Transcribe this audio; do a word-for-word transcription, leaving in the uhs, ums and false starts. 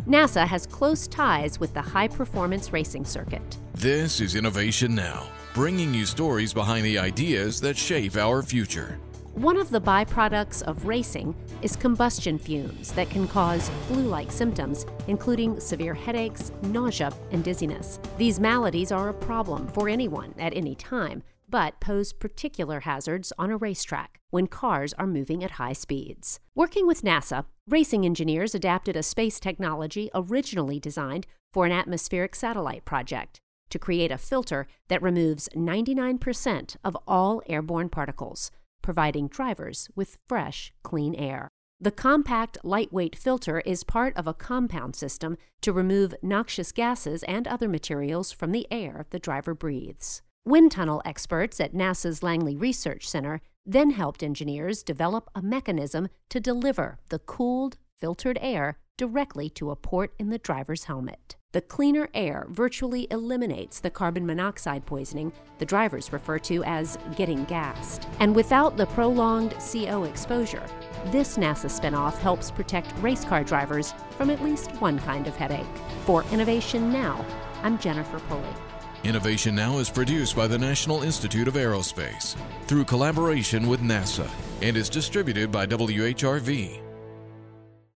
NASA has close ties with the high-performance racing circuit. This is Innovation Now, bringing you stories behind the ideas that shape our future. One of the byproducts of racing is combustion fumes that can cause flu-like symptoms, including severe headaches, nausea, and dizziness. These maladies are a problem for anyone at any time, but pose particular hazards on a racetrack when cars are moving at high speeds. Working with NASA, racing engineers adapted a space technology originally designed for an atmospheric satellite project to create a filter that removes ninety-nine percent of all airborne particles, providing drivers with fresh, clean air. The compact, lightweight filter is part of a compound system to remove noxious gases and other materials from the air the driver breathes. Wind tunnel experts at NASA's Langley Research Center then helped engineers develop a mechanism to deliver the cooled, filtered air directly to a port in the driver's helmet. The cleaner air virtually eliminates the carbon monoxide poisoning the drivers refer to as getting gassed. And without the prolonged C O exposure, this NASA spinoff helps protect race car drivers from at least one kind of headache. For Innovation Now, I'm Jennifer Pulley. Innovation Now is produced by the National Institute of Aerospace through collaboration with NASA and is distributed by W H R V.